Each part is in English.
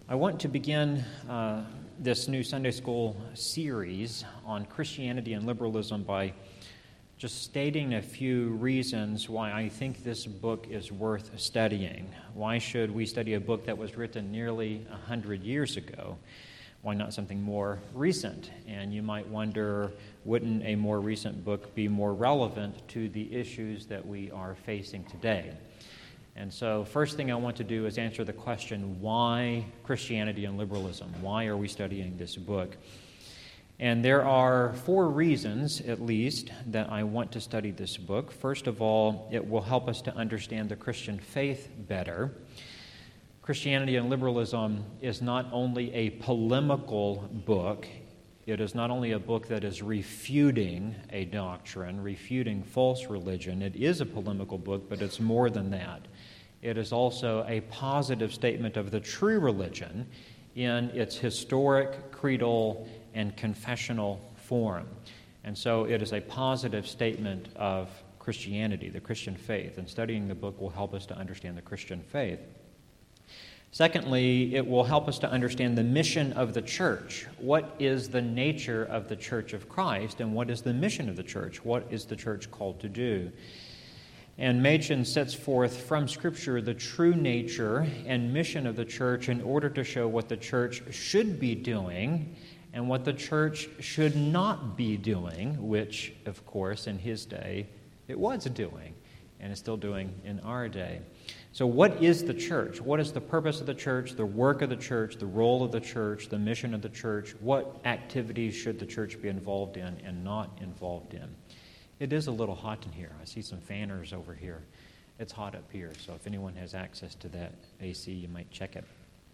I want to begin this new Sunday school series on Christianity and liberalism by just stating a few reasons why I think this book is worth studying. Why should we study a book that was written nearly 100 years ago? Why not something more recent? And you might wonder, wouldn't a more recent book be more relevant to the issues that we are facing today? And so first thing I want to do is answer the question, why Christianity and liberalism? Why are we studying this book? And there are four reasons, at least, that I want to study this book. First of all, it will help us to understand the Christian faith better. Christianity and liberalism is not only a polemical book, it is not only a book that is refuting a doctrine, refuting false religion. It is a polemical book, but it's more than that. It is also a positive statement of the true religion in its historic, creedal, and confessional form. And so it is a positive statement of Christianity, the Christian faith, and studying the book will help us to understand the Christian faith. Secondly, it will help us to understand the mission of the church. What is the nature of the Church of Christ, and what is the mission of the church? What is the church called to do? And Machen sets forth from Scripture the true nature and mission of the church in order to show what the church should be doing and what the church should not be doing, which, of course, in his day, it was doing and is still doing in our day. So what is the church? What is the purpose of the church, the work of the church, the role of the church, the mission of the church? What activities should the church be involved in and not involved in? It is a little hot in here. I see some fanners over here. It's hot up here, so if anyone has access to that AC, you might check it.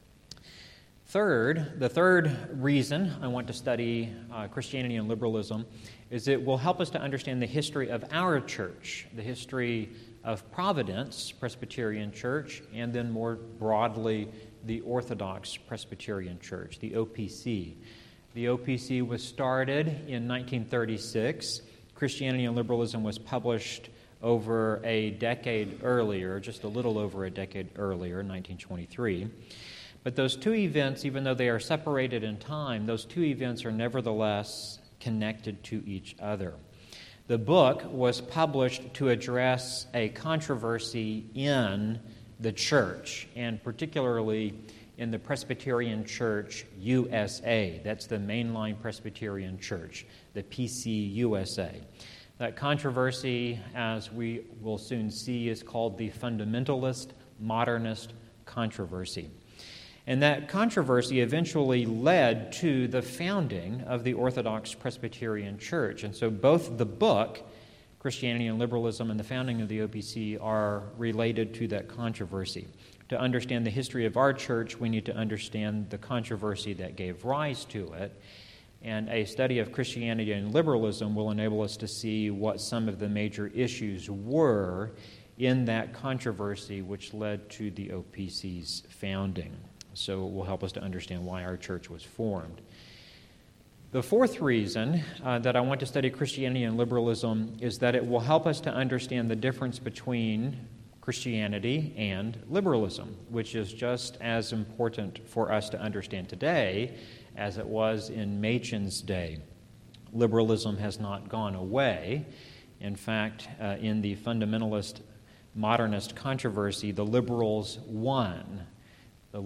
The third reason I want to study Christianity and liberalism is it will help us to understand the history of our church, the history of Providence Presbyterian Church, and then more broadly, the Orthodox Presbyterian Church, the OPC. The OPC was started in 1936. Christianity and Liberalism was published over a decade earlier, just a little over a decade earlier, 1923. But those two events, even though they are separated in time, those two events are nevertheless connected to each other. The book was published to address a controversy in the church, and particularly in the Presbyterian Church USA. That's the mainline Presbyterian Church, the PCUSA. That controversy, as we will soon see, is called the fundamentalist modernist controversy. And that controversy eventually led to the founding of the Orthodox Presbyterian Church. And so both the book, Christianity and Liberalism, and the founding of the OPC are related to that controversy. To understand the history of our church, we need to understand the controversy that gave rise to it. And a study of Christianity and liberalism will enable us to see what some of the major issues were in that controversy which led to the OPC's founding. So it will help us to understand why our church was formed. The fourth reason that I want to study Christianity and liberalism is that it will help us to understand the difference between Christianity and liberalism, which is just as important for us to understand today as it was in Machen's day. Liberalism has not gone away. In fact, in the fundamentalist modernist controversy, the liberals won. They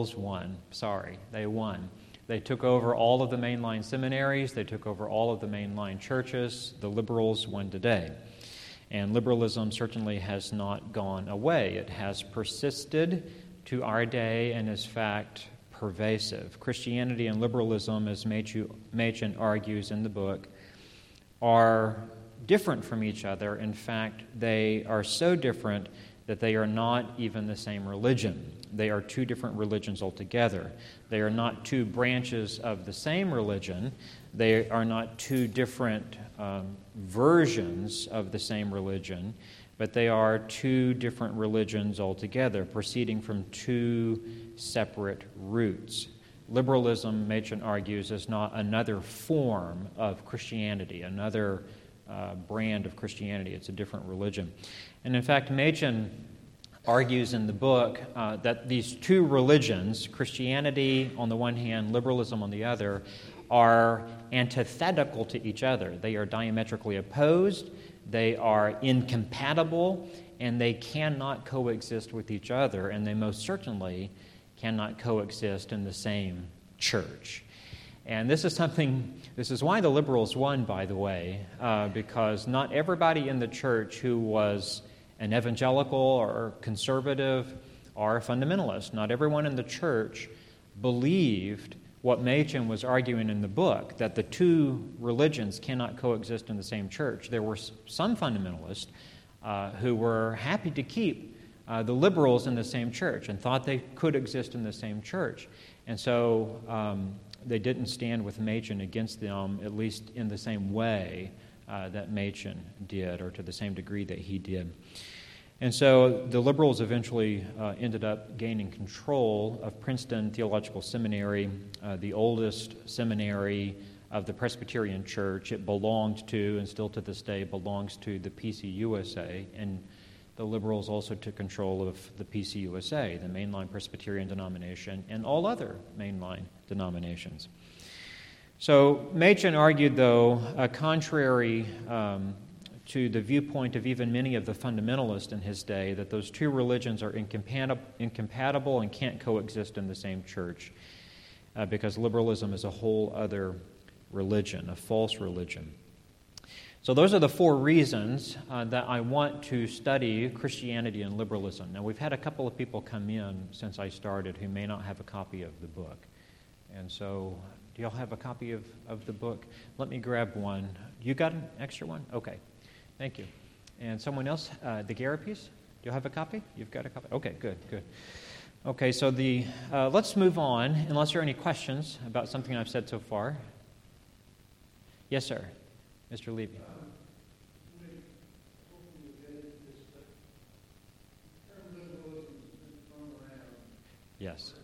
won. They took over all of the mainline seminaries. They took over all of the mainline churches. The liberals won today. And liberalism certainly has not gone away. It has persisted to our day and is, in fact, pervasive. Christianity and liberalism, as Machen argues in the book, are different from each other. In fact, they are so different that they are not even the same religion. They are two different religions altogether. They are not two branches of the same religion. They are not two different versions of the same religion, but they are two different religions altogether, proceeding from two separate roots. Liberalism, Machen argues, is not another form of Christianity, another brand of Christianity. It's a different religion. And in fact, Machen argues in the book that these two religions, Christianity on the one hand, liberalism on the other, are antithetical to each other. They are diametrically opposed, they are incompatible, and they cannot coexist with each other, and they most certainly cannot coexist in the same church. And this is why the liberals won, by the way, because not everybody in the church who was an evangelical or conservative or a fundamentalist, not everyone in the church believed what Machen was arguing in the book, that the two religions cannot coexist in the same church. There were some fundamentalists who were happy to keep the liberals in the same church and thought they could exist in the same church. And so they didn't stand with Machen against them, at least in the same way that Machen did, or to the same degree that he did. And so the liberals eventually ended up gaining control of Princeton Theological Seminary, the oldest seminary of the Presbyterian Church. It belonged to, and still to this day belongs to, the PCUSA, and the liberals also took control of the PCUSA, the mainline Presbyterian denomination, and all other mainline denominations. So Machen argued, though, contrary to the viewpoint of even many of the fundamentalists in his day, that those two religions are incompatible and can't coexist in the same church, because liberalism is a whole other religion, a false religion. So those are the four reasons that I want to study Christianity and liberalism. Now, we've had a couple of people come in since I started who may not have a copy of the book. And so, do y'all have a copy of the book? Let me grab one. You got an extra one? Okay. Thank you. And someone else, the Garapis? Do you have a copy? You've got a copy? Okay, good. Okay, so let's move on, unless there are any questions about something I've said so far. Yes, sir. Mr. Levy. Yes.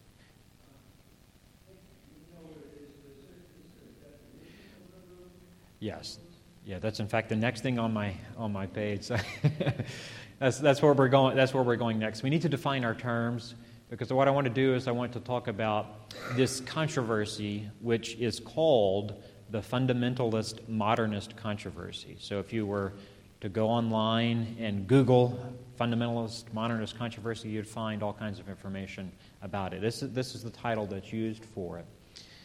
Yes. Yeah, that's in fact the next thing on my page. that's where we're going. That's where we're going next. We need to define our terms, because what I want to do is I want to talk about this controversy, which is called the fundamentalist modernist controversy. So if you were to go online and Google fundamentalist modernist controversy, you'd find all kinds of information about it. This is the title that's used for it.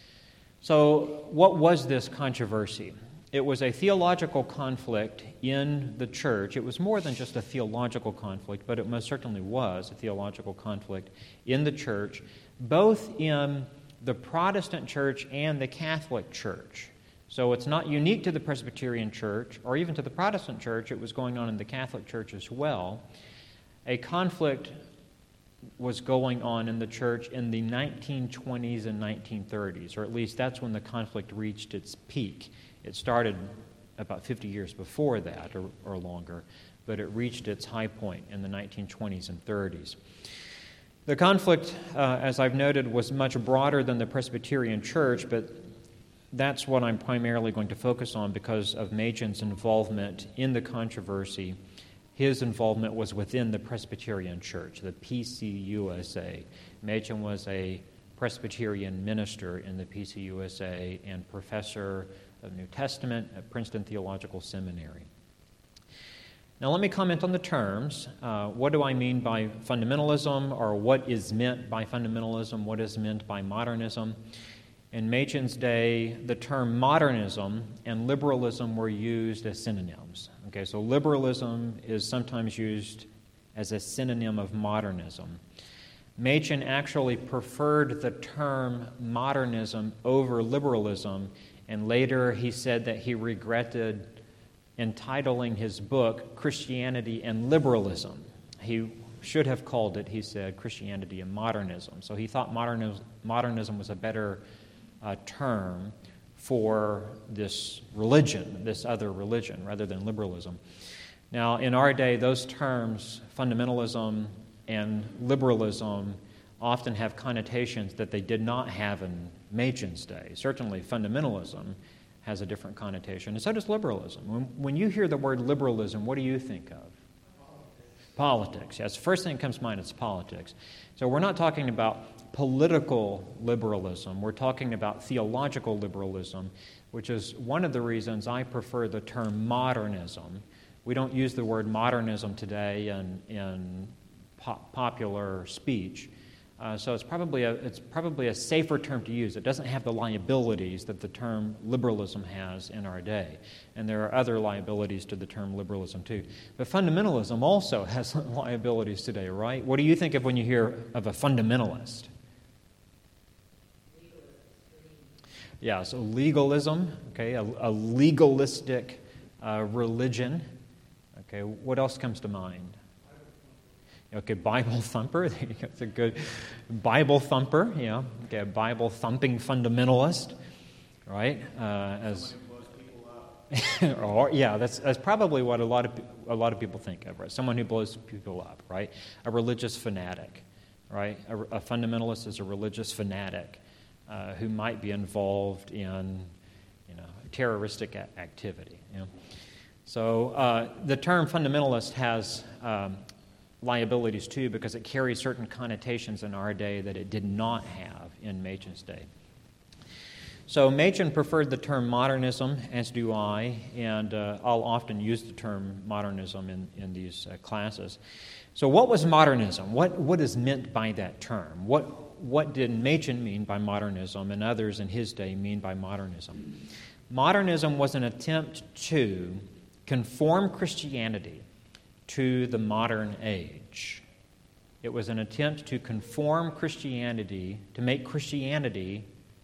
So what was this controversy? It was a theological conflict in the church. It was more than just a theological conflict, but it most certainly was a theological conflict in the church, both in the Protestant church and the Catholic church. So it's not unique to the Presbyterian church or even to the Protestant church. It was going on in the Catholic church as well. A conflict was going on in the church in the 1920s and 1930s, or at least that's when the conflict reached its peak. It started about 50 years before that or longer, but it reached its high point in the 1920s and 30s. The conflict, as I've noted, was much broader than the Presbyterian church, but that's what I'm primarily going to focus on because of Machen's involvement in the controversy. His involvement was within the Presbyterian church, the PCUSA. Machen was a Presbyterian minister in the PCUSA and professor of New Testament at Princeton Theological Seminary. Now let me comment on the terms. What do I mean by fundamentalism, or what is meant by fundamentalism? What is meant by modernism? In Machen's day, the term modernism and liberalism were used as synonyms. Okay, so liberalism is sometimes used as a synonym of modernism. Machen actually preferred the term modernism over liberalism, and later he said that he regretted entitling his book Christianity and Liberalism. He should have called it, he said, Christianity and Modernism. So he thought modernism was a better term for this religion, this other religion, rather than liberalism. Now, in our day, those terms, fundamentalism and liberalism, often have connotations that they did not have in Machen's day. Certainly, fundamentalism has a different connotation, and so does liberalism. When you hear the word liberalism, what do you think of? Politics. Yes, the first thing that comes to mind is politics. So we're not talking about political liberalism. We're talking about theological liberalism, which is one of the reasons I prefer the term modernism. We don't use the word modernism today in popular speech. So it's probably a safer term to use. It doesn't have the liabilities that the term liberalism has in our day. And there are other liabilities to the term liberalism too. But fundamentalism also has liabilities today, right? What do you think of when you hear of a fundamentalist? Yeah, so legalism, okay, a legalistic religion. Okay, what else comes to mind? Okay, Bible thumper. That's a good Bible thumper. Yeah. Okay, a Bible thumping fundamentalist, right? Or yeah, that's probably what a lot of people think of, right? Someone who blows people up, right? A religious fanatic, right? A fundamentalist is a religious fanatic who might be involved in, terroristic activity. So the term fundamentalist has liabilities too, because it carries certain connotations in our day that it did not have in Machen's day. So Machen preferred the term modernism, as do I, and I'll often use the term modernism in these classes. So what was modernism? What is meant by that term? What did Machen mean by modernism, and others in his day mean by modernism? Modernism was an attempt to conform Christianity to the modern age. It was an attempt to conform Christianity, to make Christianity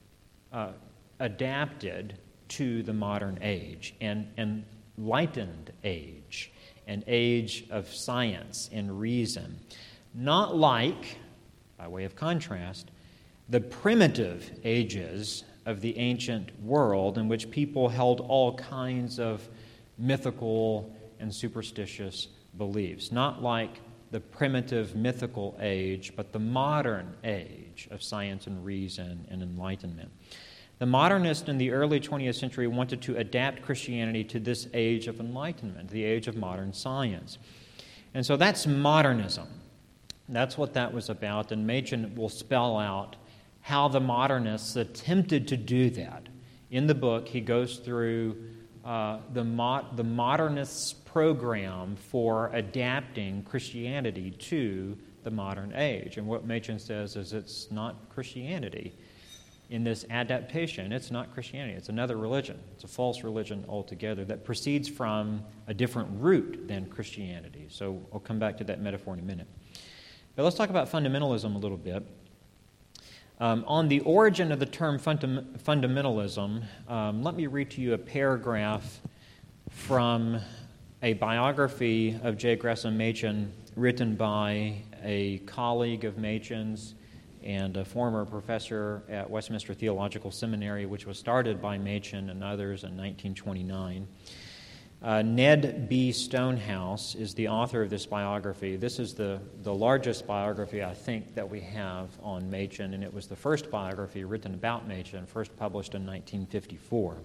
adapted to the modern age, an enlightened age, an age of science and reason. Not like, by way of contrast, the primitive ages of the ancient world in which people held all kinds of mythical and superstitious beliefs. Not like the primitive mythical age, but the modern age of science and reason and enlightenment. The modernists in the early 20th century wanted to adapt Christianity to this age of enlightenment, the age of modern science. And so that's modernism. That's what that was about, and Machen will spell out how the modernists attempted to do that. In the book, he goes through the modernists' program for adapting Christianity to the modern age. And what Machen says is it's not Christianity. In this adaptation, it's not Christianity. It's another religion. It's a false religion altogether that proceeds from a different root than Christianity. So I'll come back to that metaphor in a minute. But let's talk about fundamentalism a little bit. On the origin of the term fundamentalism, let me read to you a paragraph from a biography of J. Gresham Machen written by a colleague of Machen's and a former professor at Westminster Theological Seminary, which was started by Machen and others in 1929. Ned B. Stonehouse is the author of this biography. This is the largest biography, I think, that we have on Machen, and it was the first biography written about Machen, first published in 1954.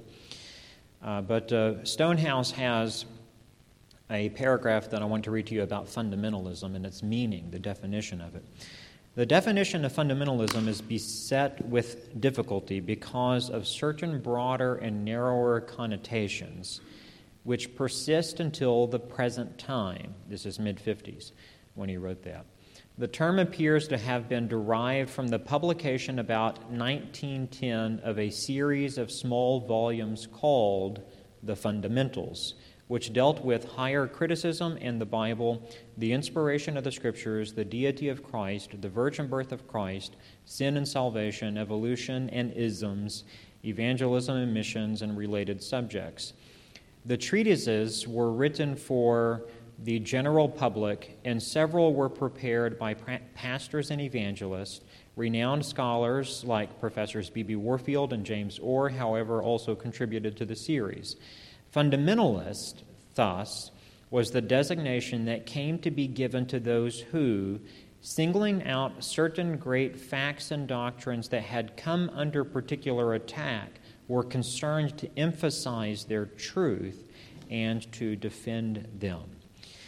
But Stonehouse has a paragraph that I want to read to you about fundamentalism and its meaning, the definition of it. The definition of fundamentalism is beset with difficulty because of certain broader and narrower connotations which persist until the present time. This is mid-50s when he wrote that. The term appears to have been derived from the publication about 1910 of a series of small volumes called The Fundamentals, which dealt with higher criticism in the Bible, the inspiration of the Scriptures, the deity of Christ, the virgin birth of Christ, sin and salvation, evolution and isms, evangelism and missions, and related subjects. The treatises were written for the general public, and several were prepared by pastors and evangelists. Renowned scholars like Professors B.B. Warfield and James Orr, however, also contributed to the series. Fundamentalist, thus, was the designation that came to be given to those who, singling out certain great facts and doctrines that had come under particular attack, were concerned to emphasize their truth and to defend them.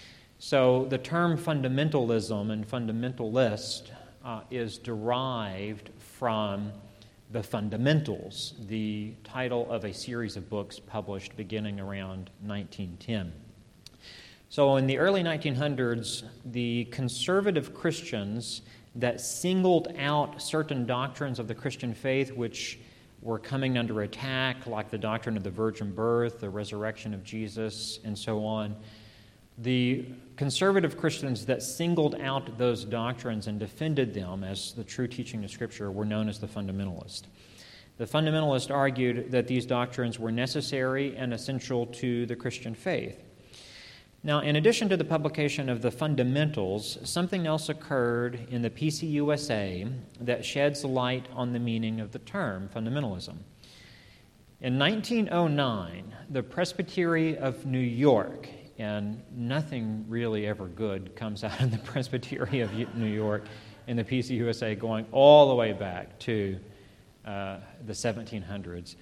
So the term fundamentalism and fundamentalist is derived from the Fundamentals, the title of a series of books published beginning around 1910. So in the early 1900s, the conservative Christians that singled out certain doctrines of the Christian faith which were coming under attack, like the doctrine of the virgin birth, the resurrection of Jesus, and so on, the conservative Christians that singled out those doctrines and defended them as the true teaching of Scripture were known as the fundamentalists. The fundamentalists argued that these doctrines were necessary and essential to the Christian faith. Now, in addition to the publication of the Fundamentals, something else occurred in the PCUSA that sheds light on the meaning of the term fundamentalism. In 1909, the Presbytery of New York, and nothing really ever good comes out of the Presbytery of New York in the PCUSA going all the way back to the 1700s.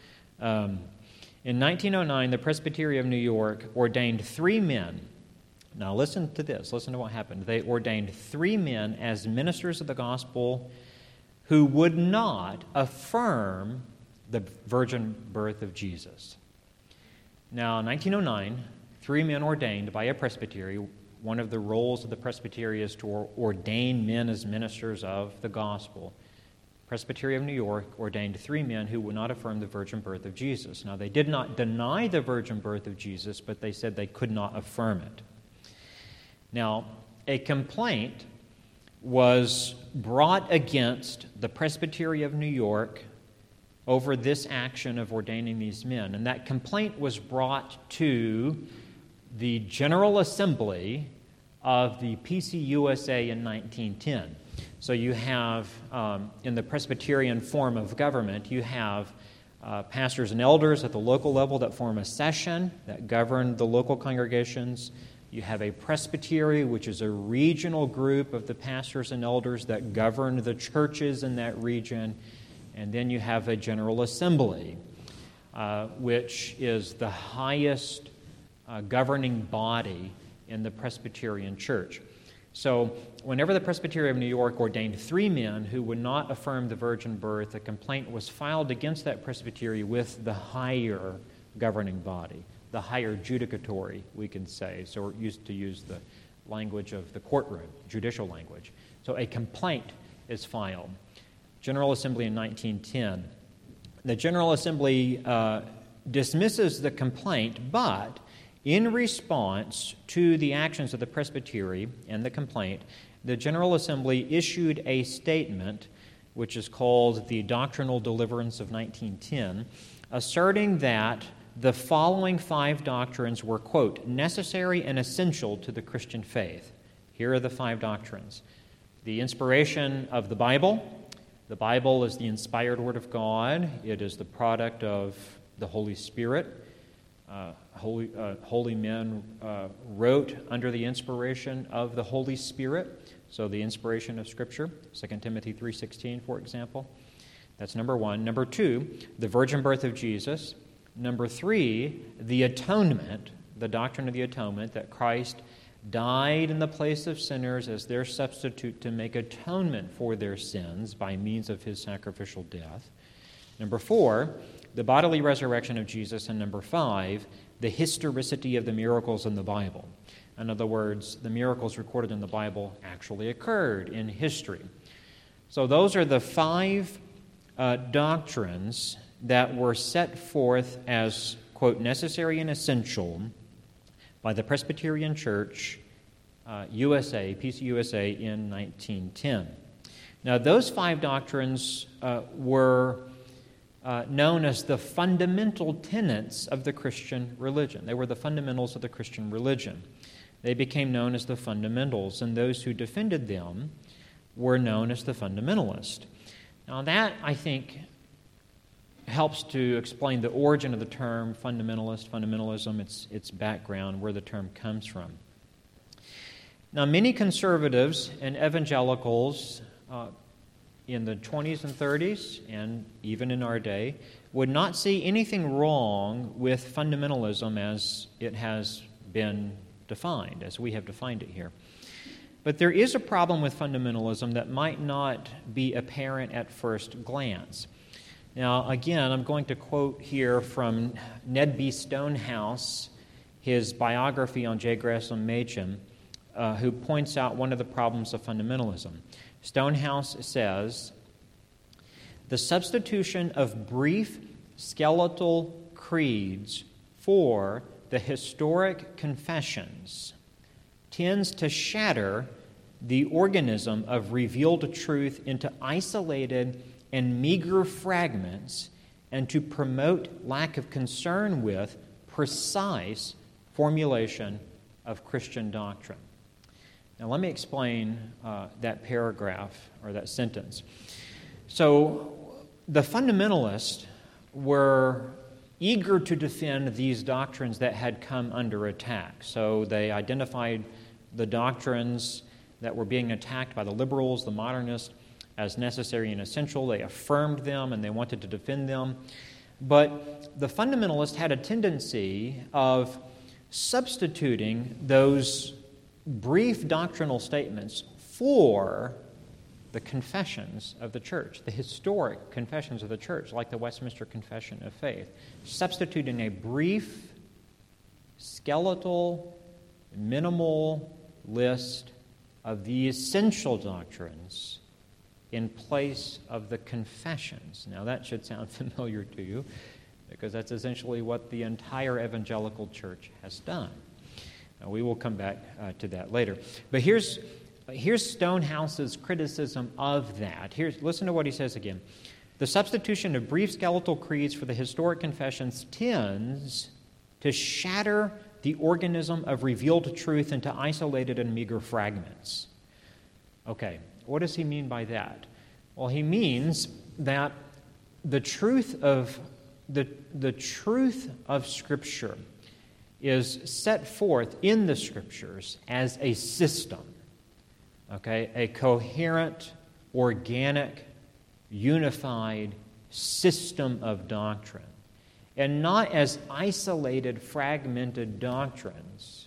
In 1909, the Presbytery of New York ordained 3 men. Now listen to this. Listen to what happened. They ordained 3 men as ministers of the gospel who would not affirm the virgin birth of Jesus. Now, in 1909, 3 men ordained by a presbytery. One of the roles of the presbytery is to ordain men as ministers of the gospel. Presbytery of New York ordained 3 men who would not affirm the virgin birth of Jesus. Now, they did not deny the virgin birth of Jesus, but they said they could not affirm it. Now, a complaint was brought against the Presbytery of New York over this action of ordaining these men. And that complaint was brought to the General Assembly of the PCUSA in 1910. So you have, in the Presbyterian form of government, you have pastors and elders at the local level that form a session that govern the local congregations. You have a presbytery, which is a regional group of the pastors and elders that govern the churches in that region. And then you have a General Assembly, which is the highest governing body in the Presbyterian Church. So whenever the Presbytery of New York ordained 3 men who would not affirm the virgin birth, a complaint was filed against that presbytery with the higher governing body, the higher judicatory, we can say. So we're used to use the language of the courtroom, judicial language. So a complaint is filed. General Assembly in 1910. The General Assembly dismisses the complaint, but in response to the actions of the presbytery and the complaint, the General Assembly issued a statement, which is called the Doctrinal Deliverance of 1910, asserting that the following 5 doctrines were, quote, necessary and essential to the Christian faith. Here are the 5 doctrines. The inspiration of the Bible. The Bible is the inspired Word of God. It is the product of the Holy Spirit. Holy men wrote under the inspiration of the Holy Spirit. So the inspiration of Scripture, 2 Timothy 3:16, for example. That's number 1. Number 2, the virgin birth of Jesus. Number 3, the atonement, the doctrine of the atonement, that Christ died in the place of sinners as their substitute to make atonement for their sins by means of his sacrificial death. Number 4, the bodily resurrection of Jesus. And number 5, the historicity of the miracles in the Bible. In other words, the miracles recorded in the Bible actually occurred in history. So those are the 5 doctrines that were set forth as, quote, necessary and essential by the Presbyterian Church, USA, PCUSA, in 1910. Now, those 5 doctrines were known as the fundamental tenets of the Christian religion. They were the fundamentals of the Christian religion. They became known as the fundamentals, and those who defended them were known as the fundamentalists. Now that, I think, helps to explain the origin of the term fundamentalism, its background, where the term comes from. Now, many conservatives and evangelicals in the 20s and 30s, and even in our day, would not see anything wrong with fundamentalism as it has been defined, as we have defined it here. But there is a problem with fundamentalism that might not be apparent at first glance. Now, again, I'm going to quote here from Ned B. Stonehouse, his biography on J. Gresham Machen, who points out one of the problems of fundamentalism. Stonehouse says, "The substitution of brief skeletal creeds for the historic confessions tends to shatter the organism of revealed truth into isolated and meager fragments and to promote lack of concern with precise formulation of Christian doctrine." Now, let me explain that paragraph or that sentence. So, the fundamentalists were eager to defend these doctrines that had come under attack. So, they identified the doctrines that were being attacked by the liberals, the modernists, as necessary and essential. They affirmed them and they wanted to defend them. But the fundamentalists had a tendency of substituting those brief doctrinal statements for the confessions of the church, the historic confessions of the church, like the Westminster Confession of Faith, substituting a brief, skeletal, minimal list of the essential doctrines in place of the confessions. Now, that should sound familiar to you, because that's essentially what the entire evangelical church has done. Now, we will come back to that later. But here's Stonehouse's criticism of that. Listen to what he says again. "The substitution of brief skeletal creeds for the historic confessions tends to shatter the organism of revealed truth into isolated and meager fragments." Okay, what does he mean by that? Well, he means that the truth of Scripture is set forth in the Scriptures as a system, okay, a coherent, organic, unified system of doctrine, and not as isolated, fragmented doctrines.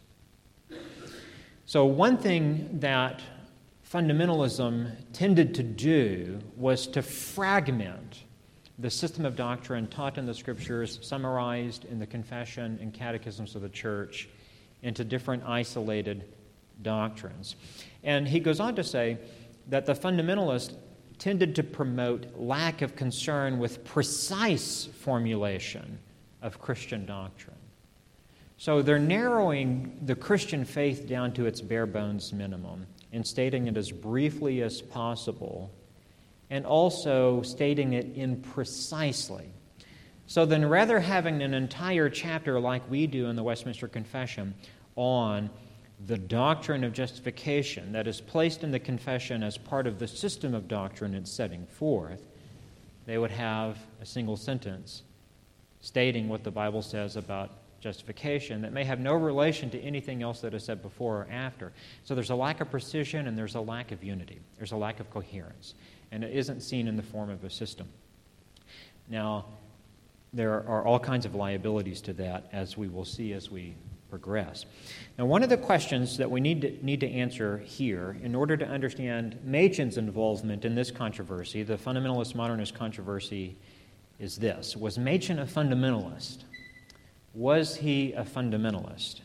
So one thing that fundamentalism tended to do was to fragment the system of doctrine taught in the Scriptures, summarized in the confession and catechisms of the church, into different isolated doctrines. And he goes on to say that the fundamentalists tended to promote lack of concern with precise formulation of Christian doctrine. So they're narrowing the Christian faith down to its bare bones minimum and stating it as briefly as possible, and also stating it imprecisely. So then, rather having an entire chapter like we do in the Westminster Confession on the doctrine of justification that is placed in the confession as part of the system of doctrine it's setting forth, they would have a single sentence stating what the Bible says about justification that may have no relation to anything else that is said before or after. So there's a lack of precision and there's a lack of unity. There's a lack of coherence. And it isn't seen in the form of a system. Now, there are all kinds of liabilities to that, as we will see as we progress. Now, one of the questions that we need to answer here in order to understand Machen's involvement in this controversy, the fundamentalist-modernist controversy, is this. Was Machen a fundamentalist? Was he a fundamentalist?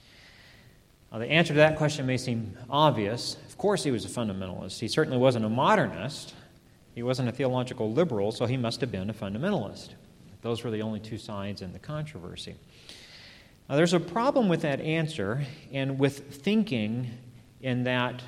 Now, the answer to that question may seem obvious. Of course he was a fundamentalist. He certainly wasn't a modernist. He wasn't a theological liberal, so he must have been a fundamentalist. Those were the only two sides in the controversy. Now, there's a problem with that answer and with thinking in that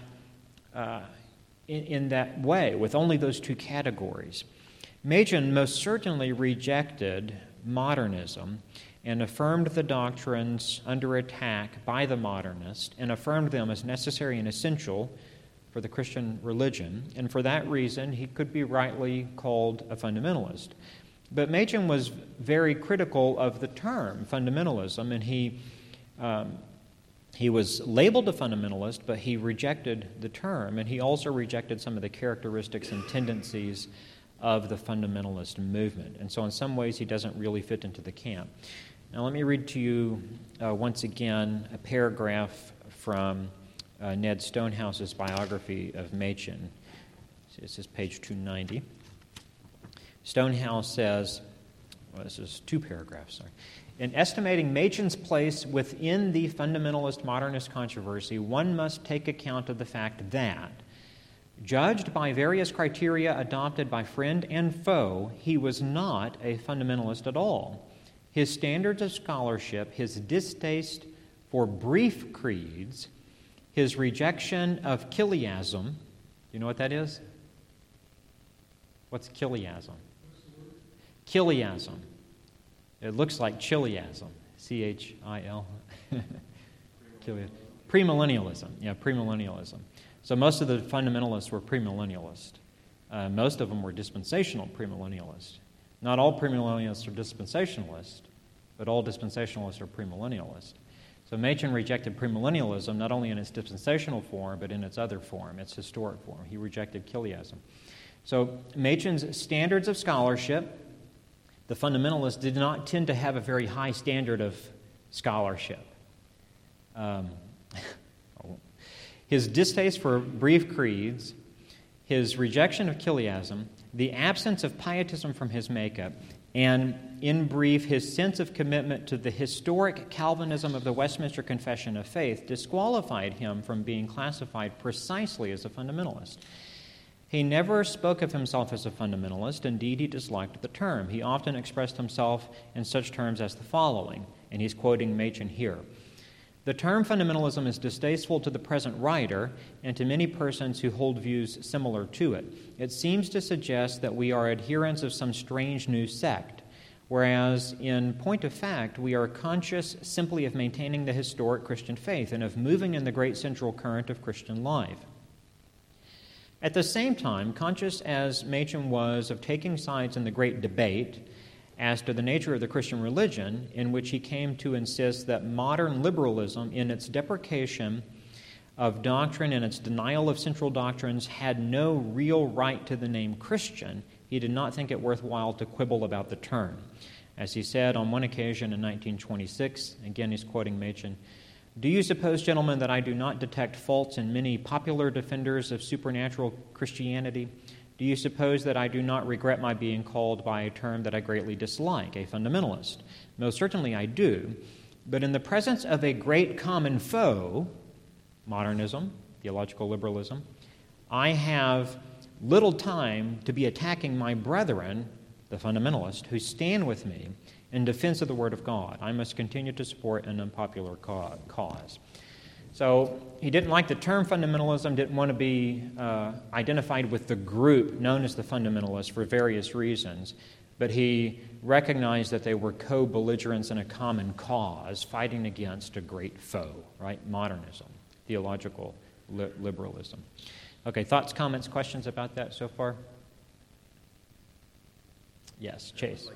way, with only those two categories. Machen most certainly rejected modernism and affirmed the doctrines under attack by the modernists and affirmed them as necessary and essential for the Christian religion. And for that reason, he could be rightly called a fundamentalist. But Machen was very critical of the term fundamentalism, and he was labeled a fundamentalist, but he rejected the term, and he also rejected some of the characteristics and tendencies of the fundamentalist movement. And so in some ways, he doesn't really fit into the camp. Now let me read to you once again a paragraph from Ned Stonehouse's biography of Machen. This is page 290. Stonehouse says, well, this is two paragraphs, sorry. In estimating Machen's place within the fundamentalist modernist controversy, one must take account of the fact that, judged by various criteria adopted by friend and foe, he was not a fundamentalist at all. His standards of scholarship, his distaste for brief creeds, his rejection of chiliasm. You know what that is? What's chiliasm? Chiliasm. It looks like chiliasm. C-H-I-L. Premillennialism. Yeah, premillennialism. So most of the fundamentalists were premillennialists. Most of them were dispensational premillennialists. Not all premillennialists are dispensationalists, but all dispensationalists are premillennialists. So Machen rejected premillennialism not only in its dispensational form, but in its other form, its historic form. He rejected chiliasm. So Machen's standards of scholarship, the fundamentalists did not tend to have a very high standard of scholarship. His distaste for brief creeds, his rejection of chiliasm, the absence of pietism from his makeup, and, in brief, his sense of commitment to the historic Calvinism of the Westminster Confession of Faith disqualified him from being classified precisely as a fundamentalist. He never spoke of himself as a fundamentalist. Indeed, he disliked the term. He often expressed himself in such terms as the following, and he's quoting Machen here. The term fundamentalism is distasteful to the present writer and to many persons who hold views similar to it. It seems to suggest that we are adherents of some strange new sect, whereas in point of fact, we are conscious simply of maintaining the historic Christian faith and of moving in the great central current of Christian life. At the same time, conscious as Machen was of taking sides in the great debate as to the nature of the Christian religion, in which he came to insist that modern liberalism, in its deprecation of doctrine and its denial of central doctrines, had no real right to the name Christian, he did not think it worthwhile to quibble about the term. As he said on one occasion in 1926, again he's quoting Machen, "Do you suppose, gentlemen, that I do not detect faults in many popular defenders of supernatural Christianity? Do you suppose that I do not regret my being called by a term that I greatly dislike, a fundamentalist? Most certainly I do, but in the presence of a great common foe, modernism, theological liberalism, I have little time to be attacking my brethren, the fundamentalists, who stand with me in defense of the Word of God. I must continue to support an unpopular cause." So he didn't like the term fundamentalism, didn't want to be identified with the group known as the fundamentalists for various reasons, but he recognized that they were co-belligerents in a common cause, fighting against a great foe, right? Modernism, theological liberalism. Okay, thoughts, comments, questions about that so far? Yes, Chase.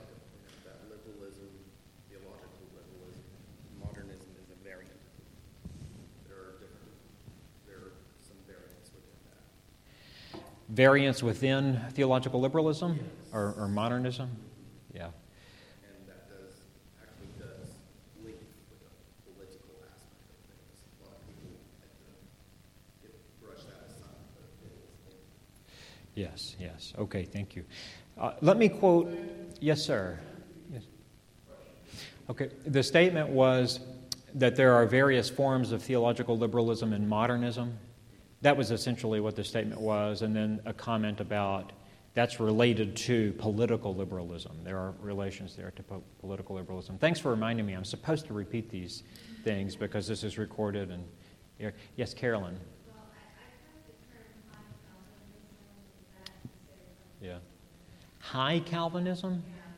Variance within theological liberalism or modernism? Yeah. And that actually does link with the political aspect of things. A lot of people brush that aside, but it is. Yes. Okay, thank you. Let me quote, yes, sir. Yes. Okay, the statement was that there are various forms of theological liberalism and modernism. That was essentially what the statement was, and then a comment about that's related to political liberalism. There are relations there to political liberalism. Thanks for reminding me. I'm supposed to repeat these things because this is recorded. And yes, Carolyn. Well, I heard the term high Calvinism. Yeah. High Calvinism?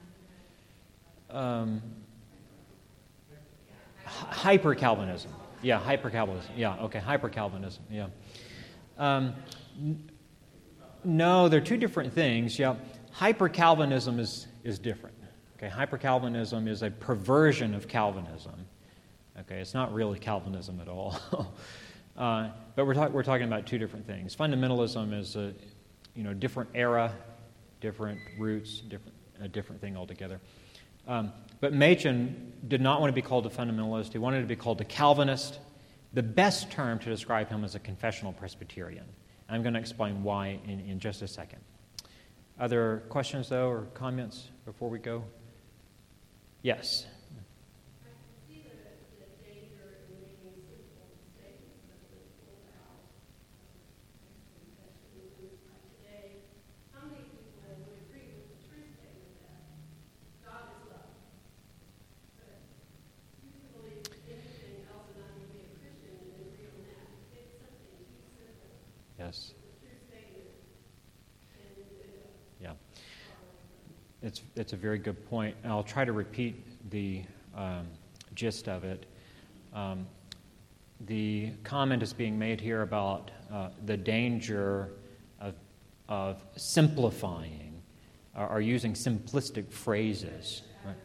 Hyper-Calvinism. Yeah, hyper-Calvinism. Yeah, okay, hyper-Calvinism. Yeah. No, they're two different things. Yeah, hyper-Calvinism is different. Okay, hyper-Calvinism is a perversion of Calvinism. Okay, it's not really Calvinism at all. But we're talking about two different things. Fundamentalism is a different era, different roots, a different thing altogether. But Machen did not want to be called a fundamentalist. He wanted to be called a Calvinist. The best term to describe him is a confessional Presbyterian. I'm going to explain why in just a second. Other questions, though, or comments before we go? Yes. Yes. Yeah. It's a very good point. And I'll try to repeat the gist of it. The comment is being made here about the danger of simplifying or using simplistic phrases,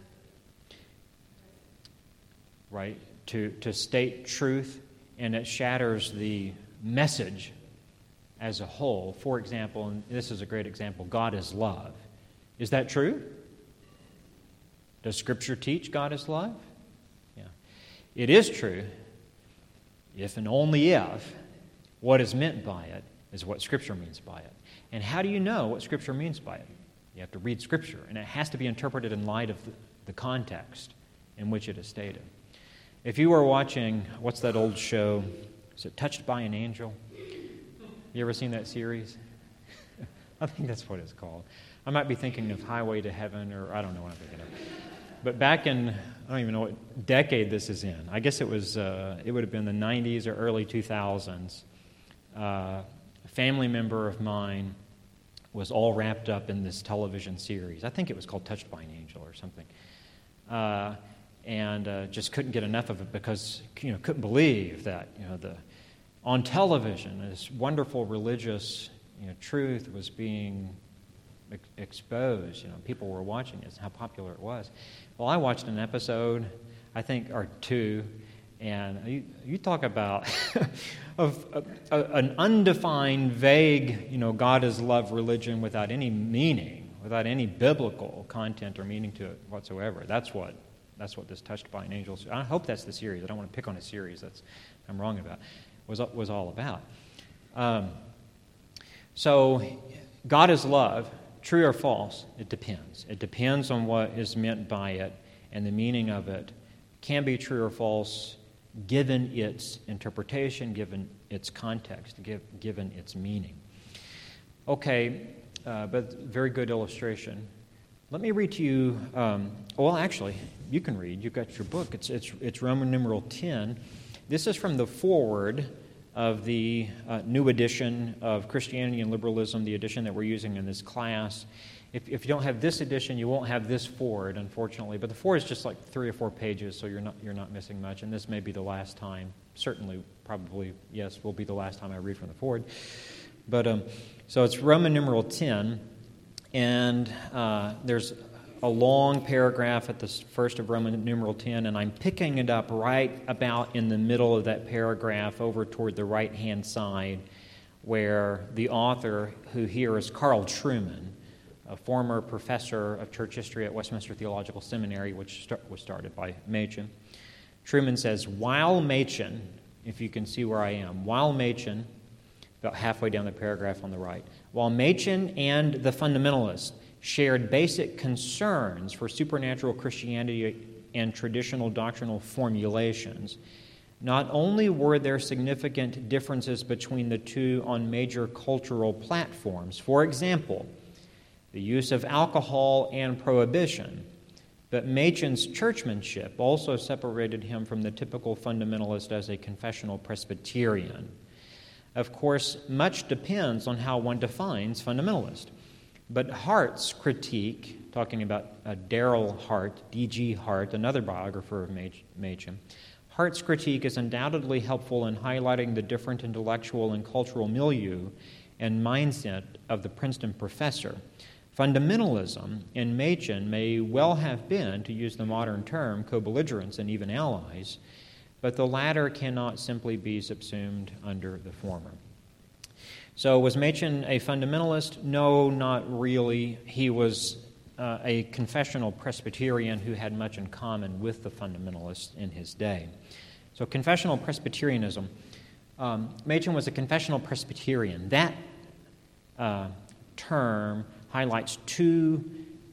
right? To state truth, and it shatters the message as a whole. For example, and this is a great example, God is love. Is that true? Does Scripture teach God is love? Yeah. It is true if and only if what is meant by it is what Scripture means by it. And how do you know what Scripture means by it? You have to read Scripture, and it has to be interpreted in light of the context in which it is stated. If you were watching, what's that old show? Is it Touched by an Angel? You ever seen that series? I think that's what it's called. I might be thinking of Highway to Heaven, or I don't know what I'm thinking of. But back in, I don't even know what decade this is in. I guess it would have been the 90s or early 2000s. A family member of mine was all wrapped up in this television series. I think it was called Touched by an Angel or something. And just couldn't get enough of it because, couldn't believe that, on television, this wonderful religious, truth was being exposed. People were watching it, how popular it was. Well, I watched an episode, I think, or two, and you talk about of an undefined, vague, God is love religion without any meaning, without any biblical content or meaning to it whatsoever. That's what this Touched by an Angel. I hope that's the series. I don't want to pick on a series I'm wrong about. Was all about. So, God is love, true or false, it depends. It depends on what is meant by it, and the meaning of it can be true or false given its interpretation, given its context, given its meaning. Okay, but very good illustration. Let me read to you, well, actually, you can read. You've got your book. It's Roman numeral 10. This is from the foreword of the new edition of Christianity and Liberalism, the edition that we're using in this class. If you don't have this edition, you won't have this foreword, unfortunately. But the foreword is just like 3 or 4 pages, so you're not missing much. And this may be the last time. Certainly, probably, yes, will be the last time I read from the foreword. But so it's Roman numeral 10, and there's a long paragraph at the first of Roman numeral 10, and I'm picking it up right about in the middle of that paragraph over toward the right-hand side, where the author, who here is Carl Trueman, a former professor of church history at Westminster Theological Seminary, which was started by Machen. Trueman says, while Machen, if you can see where I am, while Machen, about halfway down the paragraph on the right, while Machen and the fundamentalists shared basic concerns for supernatural Christianity and traditional doctrinal formulations, not only were there significant differences between the two on major cultural platforms, for example, the use of alcohol and prohibition, but Machen's churchmanship also separated him from the typical fundamentalist as a confessional Presbyterian. Of course, much depends on how one defines fundamentalist. But Hart's critique, talking about Darrell Hart, D.G. Hart, another biographer of Machen, Hart's critique is undoubtedly helpful in highlighting the different intellectual and cultural milieu and mindset of the Princeton professor. Fundamentalism in Machen may well have been, to use the modern term, co-belligerents and even allies, but the latter cannot simply be subsumed under the former. So was Machen a fundamentalist? No, not really. He was a confessional Presbyterian who had much in common with the fundamentalists in his day. So confessional Presbyterianism, Machen was a confessional Presbyterian. That term highlights two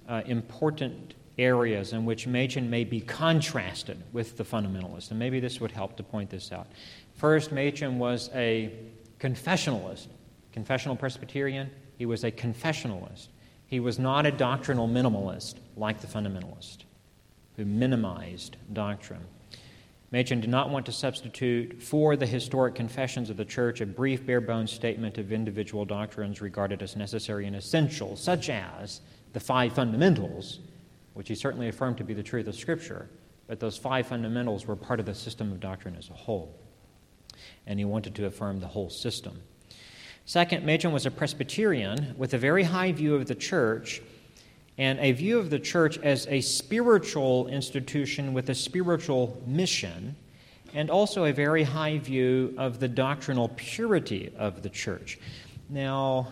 important areas in which Machen may be contrasted with the fundamentalists, and maybe this would help to point this out. First, Machen was a confessionalist, confessional Presbyterian. He was a confessionalist. He was not a doctrinal minimalist like the fundamentalist, who minimized doctrine. Machen did not want to substitute for the historic confessions of the church a brief, bare-bones statement of individual doctrines regarded as necessary and essential, such as the five fundamentals, which he certainly affirmed to be the truth of Scripture, but those five fundamentals were part of the system of doctrine as a whole, and he wanted to affirm the whole system. Second, Machen was a Presbyterian with a very high view of the church, and a view of the church as a spiritual institution with a spiritual mission, and also a very high view of the doctrinal purity of the church. Now,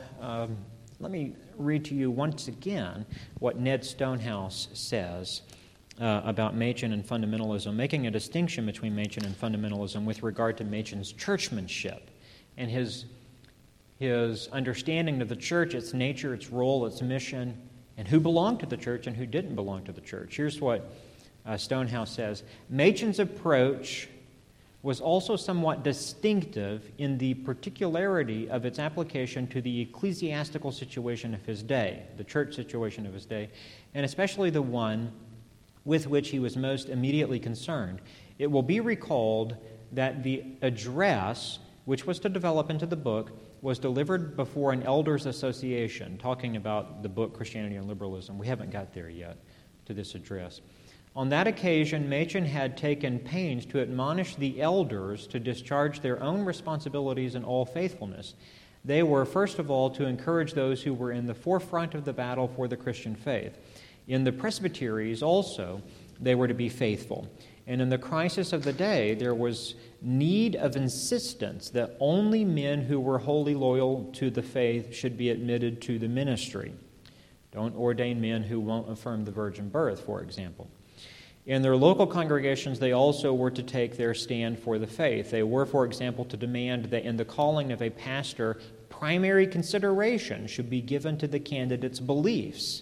let me read to you once again what Ned Stonehouse says about Machen and fundamentalism, making a distinction between Machen and fundamentalism with regard to Machen's churchmanship and his understanding of the church, its nature, its role, its mission, and who belonged to the church and who didn't belong to the church. Here's what Stonehouse says. Machen's approach was also somewhat distinctive in the particularity of its application to the ecclesiastical situation of his day, the church situation of his day, and especially the one with which he was most immediately concerned. It will be recalled that the address, which was to develop into the book, was delivered before an elders' association, talking about the book Christianity and Liberalism. We haven't got there yet to this address. On that occasion, Machen had taken pains to admonish the elders to discharge their own responsibilities in all faithfulness. They were, first of all, to encourage those who were in the forefront of the battle for the Christian faith. In the presbyteries also, they were to be faithful. And in the crisis of the day, there was need of insistence that only men who were wholly loyal to the faith should be admitted to the ministry. Don't ordain men who won't affirm the virgin birth, for example. In their local congregations, they also were to take their stand for the faith. They were, for example, to demand that in the calling of a pastor, primary consideration should be given to the candidate's beliefs.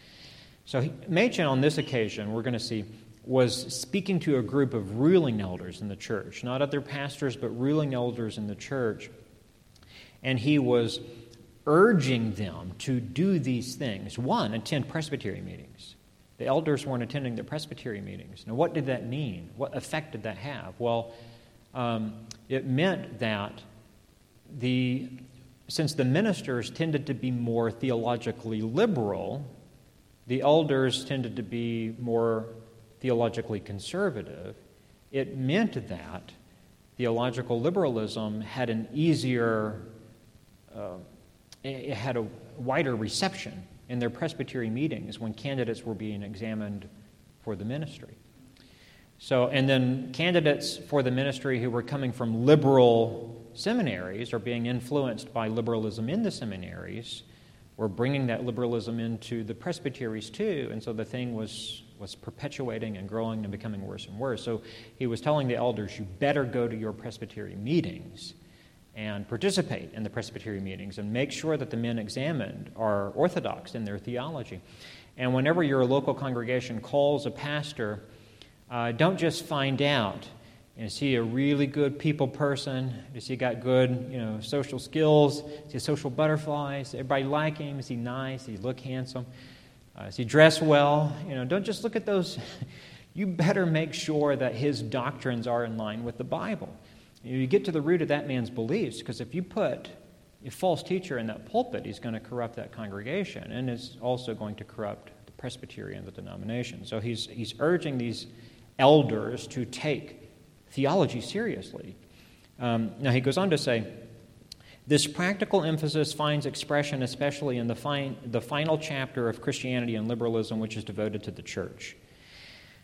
So Machen, on this occasion, we're going to see, was speaking to a group of ruling elders in the church, not other pastors, but ruling elders in the church. And he was urging them to do these things. One, attend presbytery meetings. The elders weren't attending the presbytery meetings. Now, what did that mean? What effect did that have? Well, it meant that since the ministers tended to be more theologically liberal, the elders tended to be more theologically conservative. It meant that theological liberalism had an easier, it had a wider reception in their presbytery meetings when candidates were being examined for the ministry. So, and then candidates for the ministry who were coming from liberal seminaries or being influenced by liberalism in the seminaries were bringing that liberalism into the presbyteries too, and so the thing was perpetuating and growing and becoming worse and worse. So he was telling the elders, you better go to your presbytery meetings and participate in the presbytery meetings and make sure that the men examined are orthodox in their theology. And whenever your local congregation calls a pastor, don't just find out, is he a really good people person? Does he got good, social skills? Is he a social butterfly? Does everybody like him? Is he nice? Does he look handsome? Does he dress well? Don't just look at those. You better make sure that his doctrines are in line with the Bible. You get to the root of that man's beliefs, because if you put a false teacher in that pulpit, he's going to corrupt that congregation, and is also going to corrupt the presbytery and the denomination. So he's urging these elders to take theology seriously. Now he goes on to say, this practical emphasis finds expression especially in the final chapter of Christianity and Liberalism, which is devoted to the church.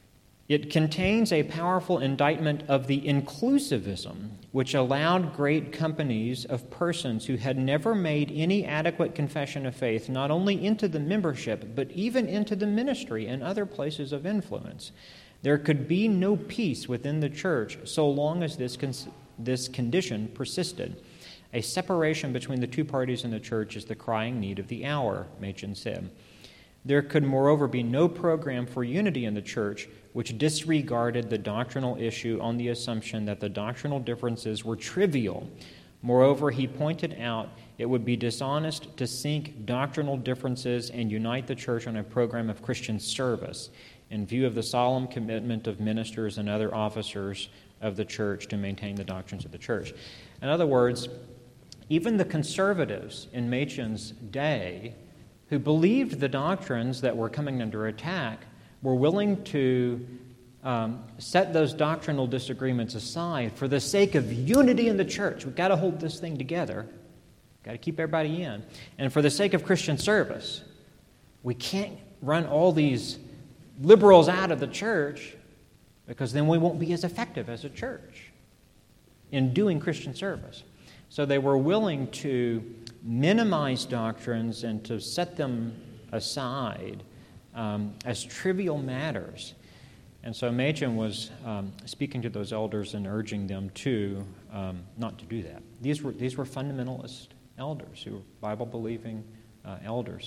It contains a powerful indictment of the inclusivism which allowed great companies of persons who had never made any adequate confession of faith not only into the membership, but even into the ministry and other places of influence. There could be no peace within the church so long as this condition persisted. A separation between the two parties in the church is the crying need of the hour, Machen said. There could, moreover, be no program for unity in the church which disregarded the doctrinal issue on the assumption that the doctrinal differences were trivial. Moreover, he pointed out it would be dishonest to sink doctrinal differences and unite the church on a program of Christian service in view of the solemn commitment of ministers and other officers of the church to maintain the doctrines of the church. In other words, even the conservatives in Machen's day who believed the doctrines that were coming under attack were willing to set those doctrinal disagreements aside for the sake of unity in the church. We've got to hold this thing together. We've got to keep everybody in. And for the sake of Christian service, we can't run all these liberals out of the church because then we won't be as effective as a church in doing Christian service. So they were willing to minimize doctrines and to set them aside as trivial matters. And so Machen was speaking to those elders and urging them to not to do that. These were fundamentalist elders who were Bible-believing elders.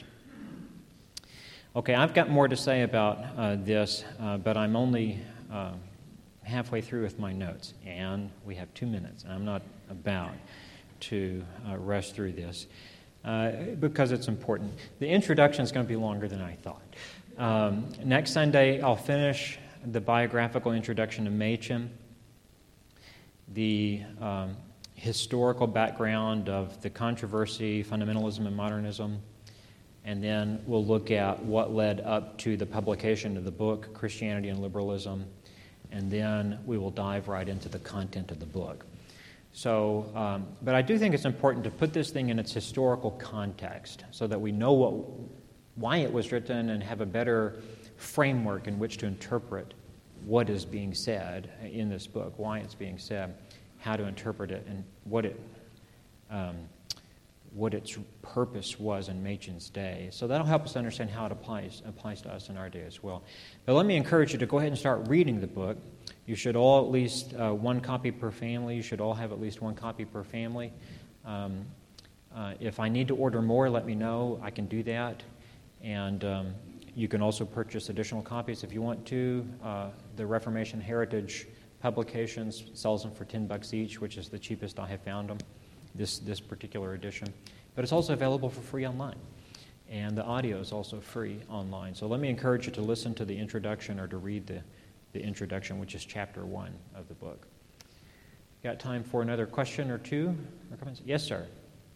Okay, I've got more to say about this, but I'm only halfway through with my notes, and we have 2 minutes, and I'm not about to rush through this because it's important. The introduction is going to be longer than I thought. Next Sunday, I'll finish the biographical introduction to Machen, the historical background of the controversy, fundamentalism, and modernism, and then we'll look at what led up to the publication of the book, Christianity and Liberalism, and then we will dive right into the content of the book. So, but I do think it's important to put this thing in its historical context so that we know why it was written and have a better framework in which to interpret what is being said in this book, why it's being said, how to interpret it, and what its purpose was in Machen's day. So that'll help us understand how it applies to us in our day as well. But let me encourage you to go ahead and start reading the book. You should all at least one copy per family. You should all have at least one copy per family. If I need to order more, let me know. I can do that. And you can also purchase additional copies if you want to. The Reformation Heritage Publications sells them for $10 each, which is the cheapest I have found them, this particular edition. But it's also available for free online. And the audio is also free online. So let me encourage you to listen to the introduction or to read the introduction, which is chapter 1 of the book. Got time for another question or two? Or comments? Yes, sir.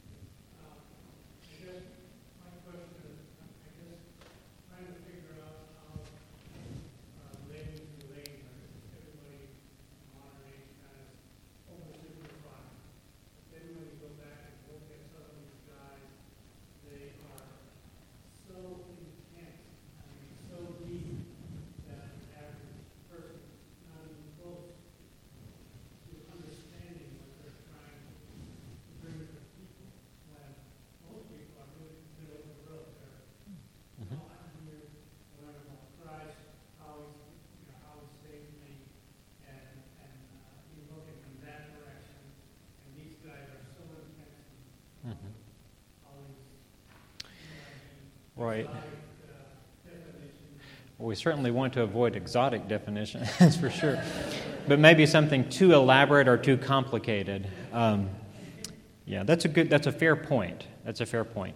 Right. Well, we certainly want to avoid exotic definition, that's for sure. But maybe something too elaborate or too complicated. Yeah, that's a fair point. That's a fair point.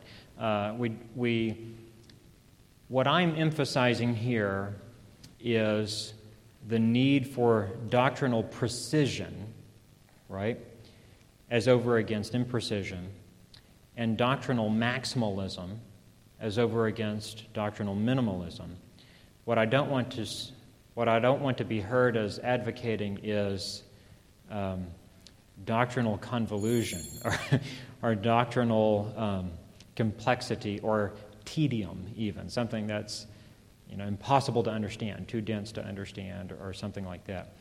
What I'm emphasizing here is the need for doctrinal precision, right, as over against imprecision, and doctrinal maximalism as over against doctrinal minimalism. What I don't want to be heard as advocating is doctrinal convolution or doctrinal complexity or tedium, even something that's impossible to understand, too dense to understand, or something like that.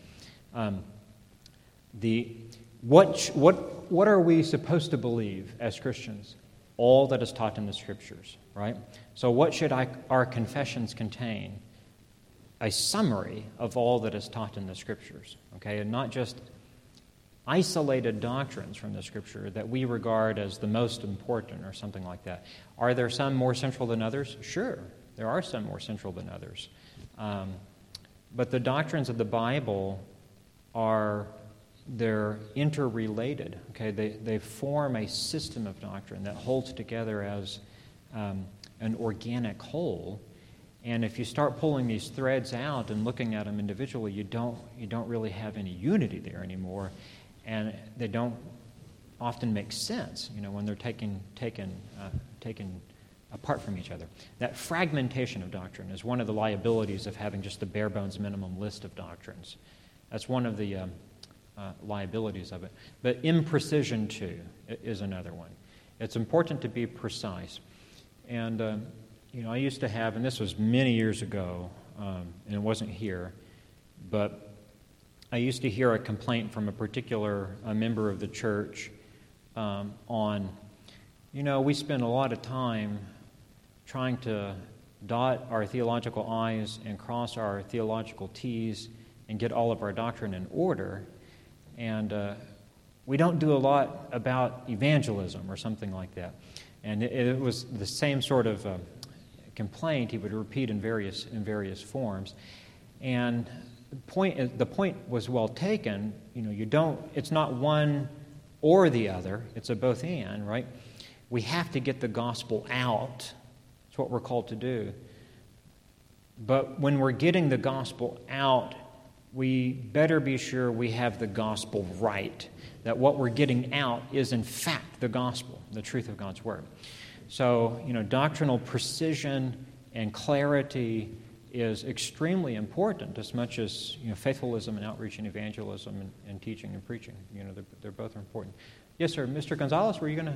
What are we supposed to believe as Christians? All that is taught in the Scriptures, right? So what should our confessions contain? A summary of all that is taught in the Scriptures, okay? And not just isolated doctrines from the Scripture that we regard as the most important or something like that. Are there some more central than others? Sure, there are some more central than others. But the doctrines of the Bible they're interrelated, okay? They form a system of doctrine that holds together as an organic whole. And if you start pulling these threads out and looking at them individually, you don't really have any unity there anymore, and they don't often make sense, when they're taken apart from each other. That fragmentation of doctrine is one of the liabilities of having just the bare bones minimum list of doctrines. That's one of the liabilities of it. But imprecision, too, is another one. It's important to be precise. And, I used to have, and this was many years ago, and it wasn't here, but I used to hear a complaint from a particular member of the church on, we spend a lot of time trying to dot our theological I's and cross our theological T's and get all of our doctrine in order, and we don't do a lot about evangelism or something like that. And it was the same sort of complaint he would repeat in various forms. And the point was well taken. It's not one or the other, it's a both and, right? We have to get the gospel out. That's what we're called to do. But when we're getting the gospel out, we better be sure we have the gospel right, that what we're getting out is in fact the gospel, the truth of God's word. So, doctrinal precision and clarity is extremely important, as much as faithfulism and outreach and evangelism and teaching and preaching. They're both important. Yes, sir. Mr. Gonzalez, were you going to?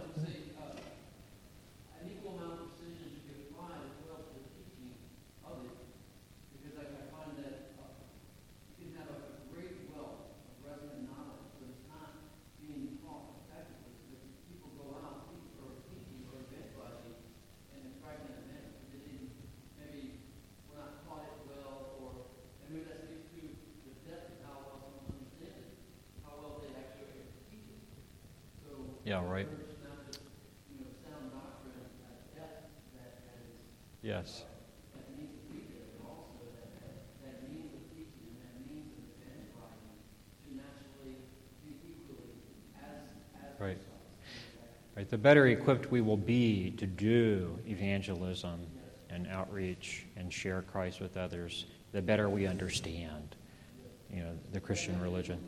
An equal amount of precision should be applied as well to the teaching of it, because I find that you can have a great wealth of resonant knowledge, but it's not being taught effectively. So people go out or teaching or evangelizing in a fragmented manner. Maybe we're not taught it well, and maybe that speaks to the depth of how well someone understands it, how well they actually teach it. So yeah, right. Not just sound doctrine at depth that has Yes. that needs to be there, but also that means of teaching and that means of evangelizing should naturally be equally as Right. precise. Right. The better equipped we will be to do evangelism and outreach and share Christ with others, the better we understand, the Christian religion.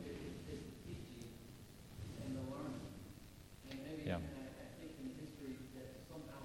And the learning. And maybe Yeah. I think in history that somehow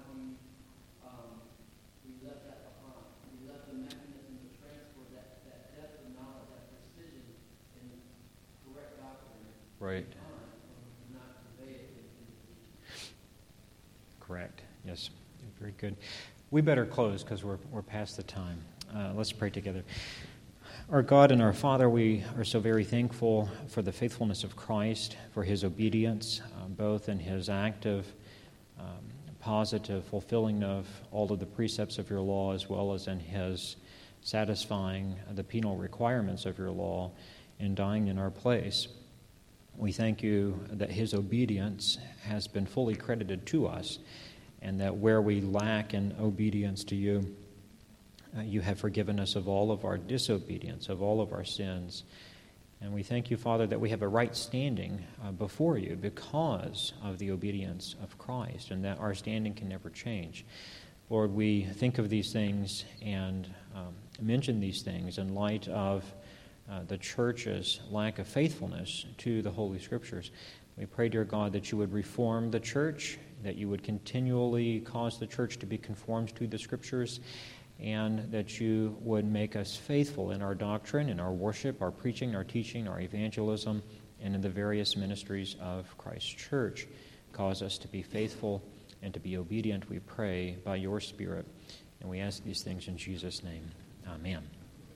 we left that behind. We left the mechanism to transfer that depth of knowledge, that precision in correct doctrine. Right. And not convey it in teaching. Correct. Yes. Very good. We better close because we're past the time. Let's pray together. Our God and our Father, we are so very thankful for the faithfulness of Christ, for his obedience, both in his active, positive fulfilling of all of the precepts of your law, as well as in his satisfying the penal requirements of your law in dying in our place. We thank you that his obedience has been fully credited to us, and that where we lack in obedience to you, you have forgiven us of all of our disobedience, of all of our sins. And we thank you, Father, that we have a right standing before you because of the obedience of Christ, and that our standing can never change. Lord, we think of these things and mention these things in light of the church's lack of faithfulness to the Holy Scriptures. We pray, dear God, that you would reform the church, that you would continually cause the church to be conformed to the Scriptures, and that you would make us faithful in our doctrine, in our worship, our preaching, our teaching, our evangelism, and in the various ministries of Christ's church. Cause us to be faithful and to be obedient, we pray, by your Spirit. And we ask these things in Jesus' name. Amen.